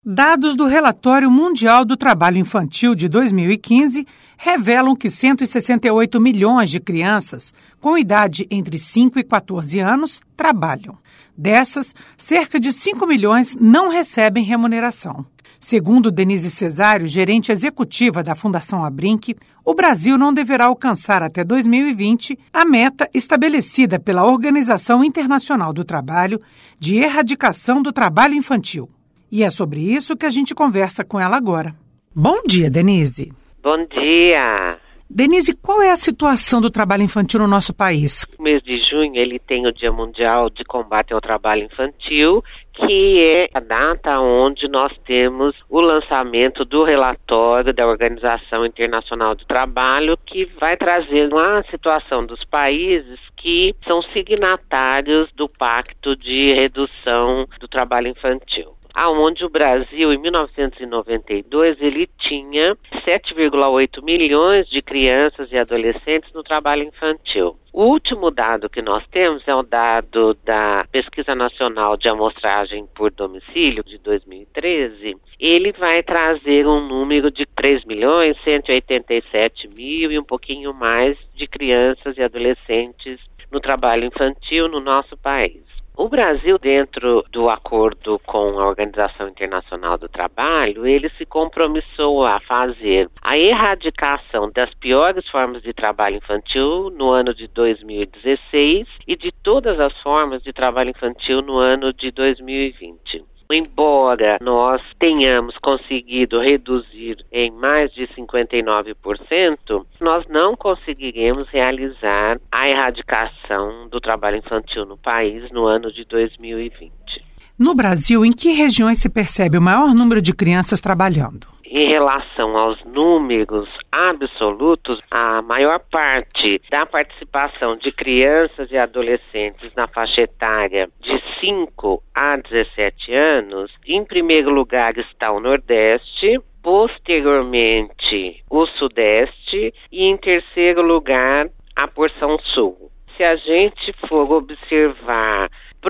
Dados do Relatório Mundial do Trabalho Infantil de 2015 revelam que 168 milhões de crianças com idade entre 5 e 14 anos trabalham. Dessas, cerca de 5 milhões não recebem remuneração. Segundo Denise Cesário, gerente executiva da Fundação Abrinq, o Brasil não deverá alcançar até 2020 a meta estabelecida pela Organização Internacional do Trabalho de erradicação do trabalho infantil. E é sobre isso que a gente conversa com ela agora. Bom dia, Denise. Bom dia. Denise, qual é a situação do trabalho infantil no nosso país? O mês de junho ele tem o Dia Mundial de Combate ao Trabalho Infantil, que é a data onde nós temos o lançamento do relatório da Organização Internacional do Trabalho, que vai trazer uma situação dos países que são signatários do Pacto de Redução do Trabalho Infantil. Onde o Brasil, em 1992, ele tinha 7,8 milhões de crianças e adolescentes no trabalho infantil. O último dado que nós temos é o dado da Pesquisa Nacional de Amostragem por Domicílio, de 2013. Ele vai trazer um número de 3.187.000 e um pouquinho mais de crianças e adolescentes no trabalho infantil no nosso país. O Brasil, dentro do acordo com a Organização Internacional do Trabalho, ele se compromissou a fazer a erradicação das piores formas de trabalho infantil no ano de 2016 e de todas as formas de trabalho infantil no ano de 2020. Embora nós tenhamos conseguido reduzir em mais de 59%, nós não conseguiremos realizar a erradicação do trabalho infantil no país no ano de 2020. No Brasil, em que regiões se percebe o maior número de crianças trabalhando? Em relação aos números absolutos, a maior parte da participação de crianças e adolescentes na faixa etária de 5 a 17 anos, em primeiro lugar está o Nordeste, posteriormente o Sudeste e em terceiro lugar a porção Sul. Se a gente for observar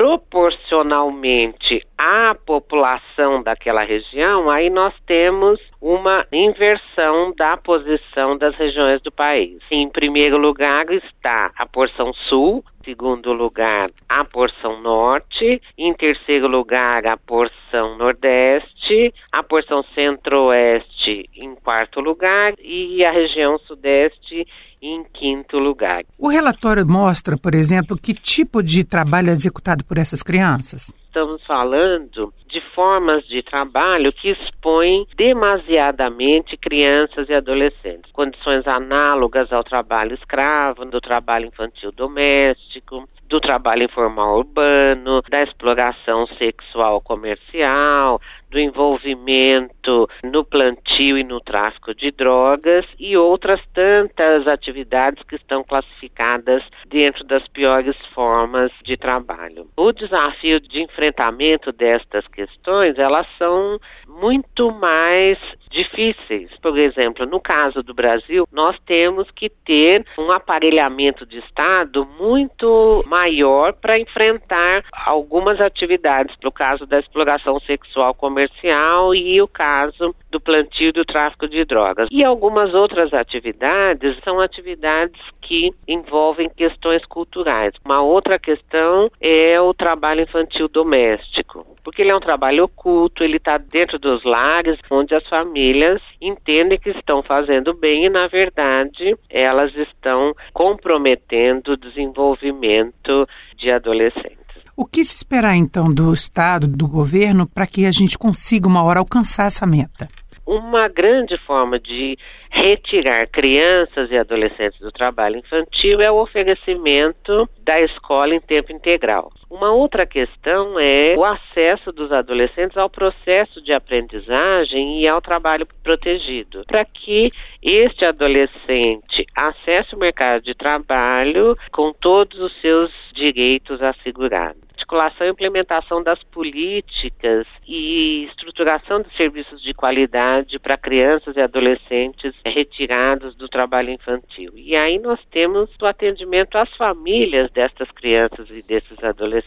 proporcionalmente à população daquela região, aí nós temos uma inversão da posição das regiões do país. Em primeiro lugar está a porção sul, em segundo lugar a porção norte, em terceiro lugar a porção nordeste, a porção centro-oeste em quarto lugar e a região sudeste em quinto lugar. O relatório mostra, por exemplo, que tipo de trabalho é executado por essas crianças? Estamos falando de formas de trabalho que expõem demasiadamente crianças e adolescentes. Condições análogas ao trabalho escravo, do trabalho infantil doméstico, do trabalho informal urbano, da exploração sexual comercial, do envolvimento no plantio e no tráfico de drogas e outras tantas atividades que estão classificadas dentro das piores formas de trabalho. O desafio de enfrentamento destas questões, elas são muito mais difíceis. Por exemplo, no caso do Brasil, nós temos que ter um aparelhamento de Estado muito maior para enfrentar algumas atividades, para o caso da exploração sexual comercial e o caso do plantio e do tráfico de drogas. E algumas outras atividades são atividades que envolvem questões culturais. Uma outra questão é o trabalho infantil doméstico, porque ele é um trabalho oculto, ele está dentro dos lares, onde as famílias entendem que estão fazendo bem e, na verdade, elas estão comprometendo o desenvolvimento de adolescentes. O que se esperar, então, do Estado, do governo, para que a gente consiga uma hora alcançar essa meta? Uma grande forma de retirar crianças e adolescentes do trabalho infantil é o oferecimento da escola em tempo integral. Uma outra questão é o acesso dos adolescentes ao processo de aprendizagem e ao trabalho protegido, para que este adolescente acesse o mercado de trabalho com todos os seus direitos assegurados. Articulação e implementação das políticas e estruturação de serviços de qualidade para crianças e adolescentes retirados do trabalho infantil. E aí nós temos o atendimento às famílias destas crianças e desses adolescentes.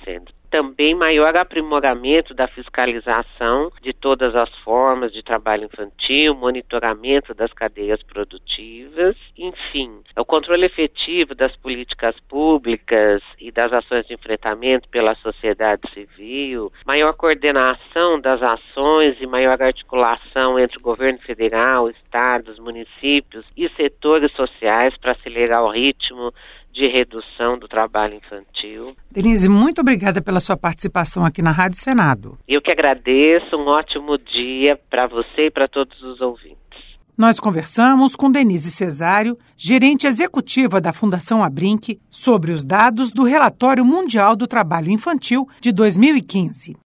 também maior aprimoramento da fiscalização de todas as formas de trabalho infantil, monitoramento das cadeias produtivas, enfim, o controle efetivo das políticas públicas e das ações de enfrentamento pela sociedade civil, maior coordenação das ações e maior articulação entre o governo federal, estados, municípios e setores sociais para acelerar o ritmo de redução do trabalho infantil. Denise, muito obrigada pela sua participação aqui na Rádio Senado. Eu que agradeço, um ótimo dia para você e para todos os ouvintes. Nós conversamos com Denise Cesário, gerente executiva da Fundação Abrinq, sobre os dados do Relatório Mundial do Trabalho Infantil de 2015.